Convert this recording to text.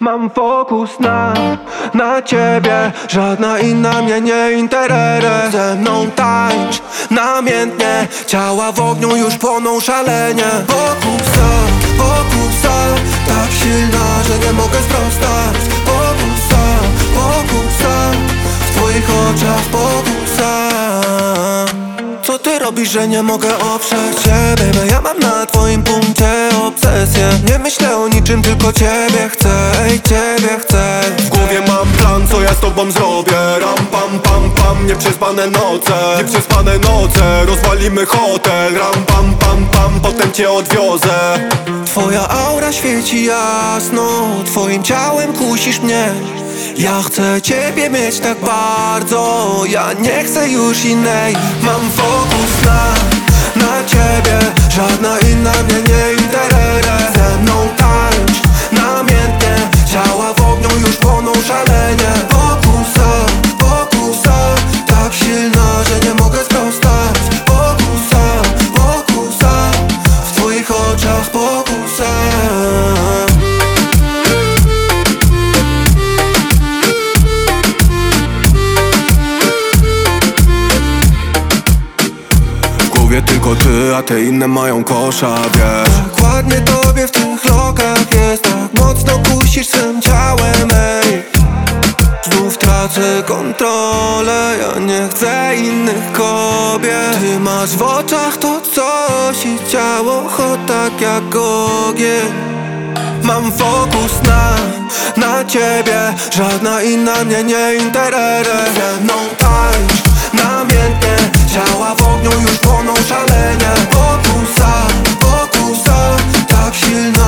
Mam fokus na ciebie, żadna inna mnie nie interesuje. Ze mną tańcz namiętnie, ciała w ogniu już płoną szalenie. Pokusa, tak silna, że nie mogę sprostać. Pokusa, w twoich oczach pokusa. Co ty robisz, że nie mogę oprzeć ciebie? Bo ja mam na twoim punkcie obsesję. Nie myślę o niczym, tylko ciebie chcę. Ej, ciebie chcę. W głowie mam plan, co ja z tobą zrobię. Ram, pam, pam, pam, nieprzespane noce. Rozwalimy hotel. Ram, pam, pam, pam, potem cię odwiozę. Twoja aura świeci jasno, twoim ciałem kusisz mnie. Ja chcę ciebie mieć tak bardzo, ja nie chcę już innej. Mam fokus na ciebie, żadna inna mnie nie interesuje. Ze mną tańcz namiętnie, ciała w ogniu już płoną szalenie. Pokusa, tak silna, że nie mogę sprostać. Pokusa, w twoich oczach pokusa. Tylko ty, a te inne mają kosza, wiesz. Dokładnie tobie w tych lokach jest. Tak mocno kusisz swym ciałem, ej. Znów tracę kontrolę, ja nie chcę innych kobiet. Ty masz w oczach to coś i ciało hot tak jak ogień. Mam fokus na ciebie, żadna inna mnie nie interesuje. Ze mną tańcz namiętnie, ciała w ogniu już płoną szalenie. Pokusa, tak silna,